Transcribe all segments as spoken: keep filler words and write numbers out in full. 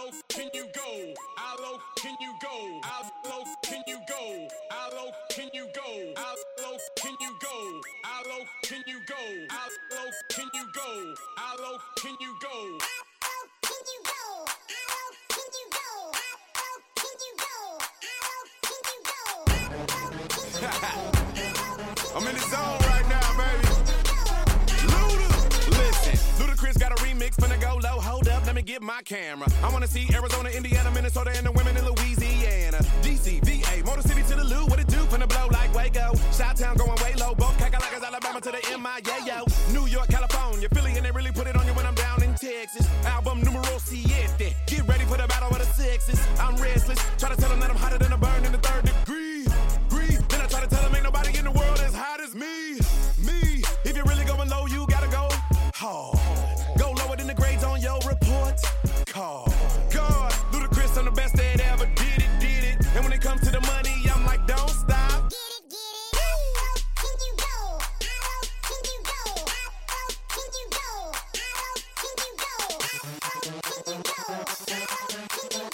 low can you go? How low can you go? How low can you go? How low can you go? How low can you go? How low can you go? How low can you go? How low can you go? I'm in the zone right now, baby. Luda, listen. Ludacris got a remix, finna go low. Hold up, let me get my camera. I wanna see Arizona, Indiana, Minnesota, and the women in Louisiana. D C, V A, Motor City to the Lou. What it do? Finna blow like Waco. Chi-Town going way low. Both Kakalaka's Alabama to the M I A, yo. New York, California, Philly, and they really put it on you when I'm down in Texas. Album numero siete. Get ready for the battle of the sexes. I'm restless. Try to tell them that I'm hotter than a burn in the third degree. Then I try to tell them ain't nobody in the world as hot as me. Me. If you're really going low, you gotta go hard. Go lower than the grades on your report card. God, Ludacris, I'm the best that ever did it, did it. And when it comes to the money, I'm like, don't stop. Get it, get it. How low can you go? How low can you go? How low can you go? How low can you go? How low can you go? How low can you go?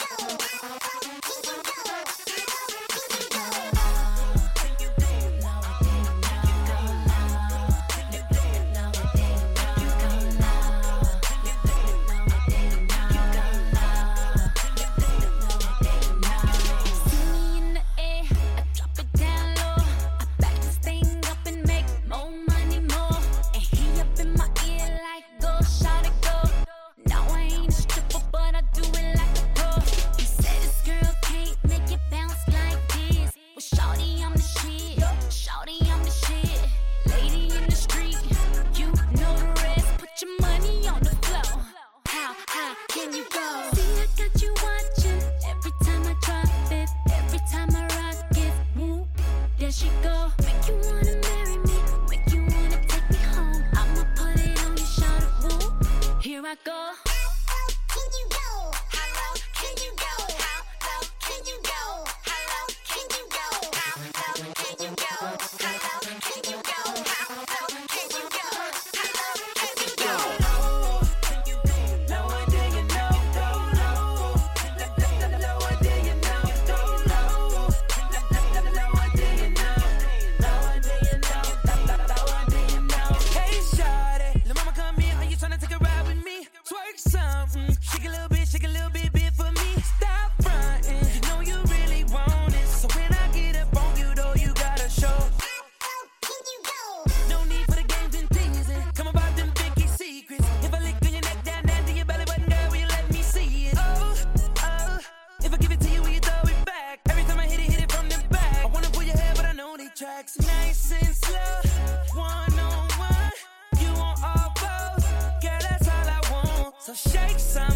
Nice and slow, one on one. You want all both, girl, that's all I want. So shake some.